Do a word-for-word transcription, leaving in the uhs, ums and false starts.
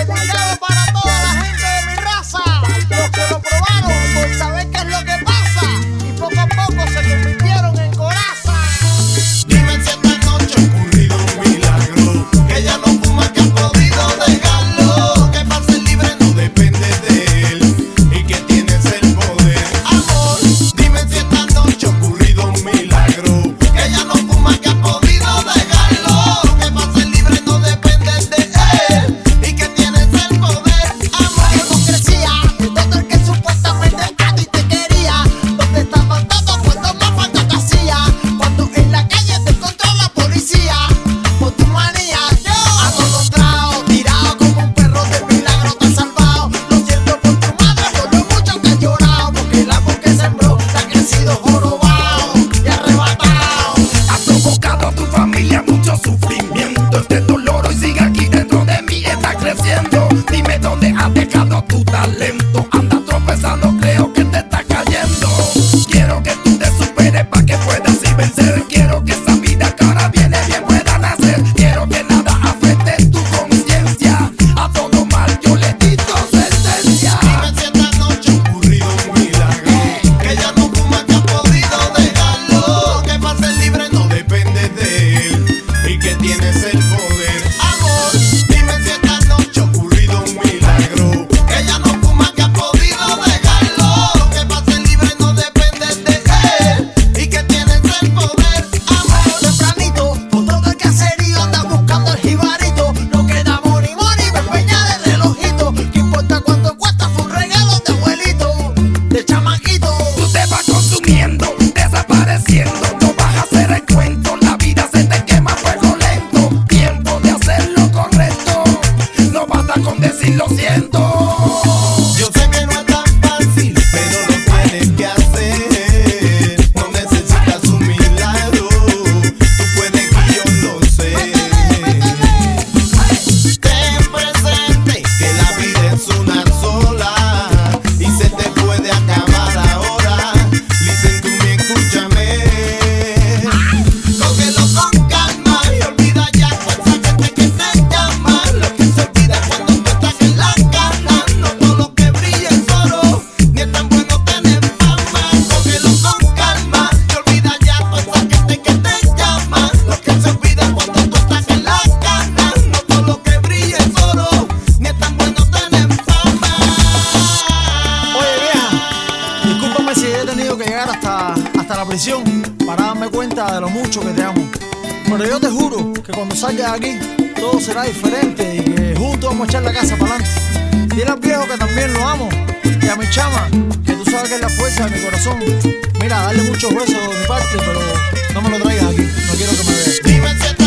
dedicado para toda la gente de mi raza, los que lo probaron por saber qué es lo que pasa y poco a poco se convirtieron en coraza. Dime si esta noche ha ocurrido un milagro, que ella no fuma, que ha podido dejarlo, que para ser libre no depende de él y que tienes el poder. Amor, dime si esta noche ha ocurrido un milagro, que ella no fuma, que ha podido dejarlo, que para ser libre no depende de él y que tienes el poder. Amor, Hipocresía de todo el que supuestamente a ti te quería. Donde estaban todos cuando más falta te hacía. Cuando en la calle te encontró la policía por tu manía. A todos traos, tirado como un perro del milagro te has salvado. Lo siento por tu madre, por lo mucho que has llorado. Porque el amor que sembró te ha crecido jorobado y arrebatado. Has provocado a tu familia mucho sufrimiento. Este dolor hoy sigue aquí dentro de mí, está creciendo. Dime dónde has dejado tu talento. Anda tropezando, creo que te está cayendo. Quiero que tú te superes pa' que puedas así vencer. Quiero que esa vida que ahora viene bien pueda nacer. Quiero que nada afecte tu conciencia. A todo mal yo le dicto sentencia. dime si esta noche ha ocurrido un milagro, que ella no fuma, que ha podido dejarlo, que para ser libre no depende de él y que tienes el poder. Amor, dime si esta noche ha ocurrido un milagro, que ella no fuma, que ha podido dejarlo, que para ser libre no depende de él y que tienes el poder. Amor, Tempranito, por todo el caserío anda buscando el jibarito. No queda money money, me empeña de relojito. ¿Qué importa cuánto cuesta? Fue un regalo de abuelito, de chamaquito. Tú te vas consumiendo, desapareciendo. No vas a hacer el cuento, la vida se te quema a fuego lento. Tiempo de hacer lo correcto, no basta con decir lo siento. yo sé que no es tan fácil, pero lo tienes que hacer. No necesitas un milagro, tú puedes y yo lo sé. Ten presente que la vida es una sola y se te puede acabar ahora. Listen to me, escúchame. Cógelo con calma y olvida ya cuánta gente que te llama. Lo que se olvida cuando tú estás en la cana. No todo lo que brilla es oro, ni es tan bueno tener fama. Cógelo con calma y olvida ya toda esa gente que te llama. Lo que se olvida cuando tú estás en la cana. No todo lo que brilla es oro, ni es tan bueno tener fama. Oye vieja, discúlpame si he tenido que llegar hasta, hasta la prisión para darme cuenta de lo mucho que te amo. Pero yo te juro que cuando salgas de aquí todo será diferente y que juntos vamos a echar la casa para adelante. Dile al viejo que también lo amo y a mi chama, que tú sabes que es la fuerza de mi corazón. Mira, darle muchos besos de mi parte, pero no me lo traigas aquí, no quiero que me veas. Dime si esta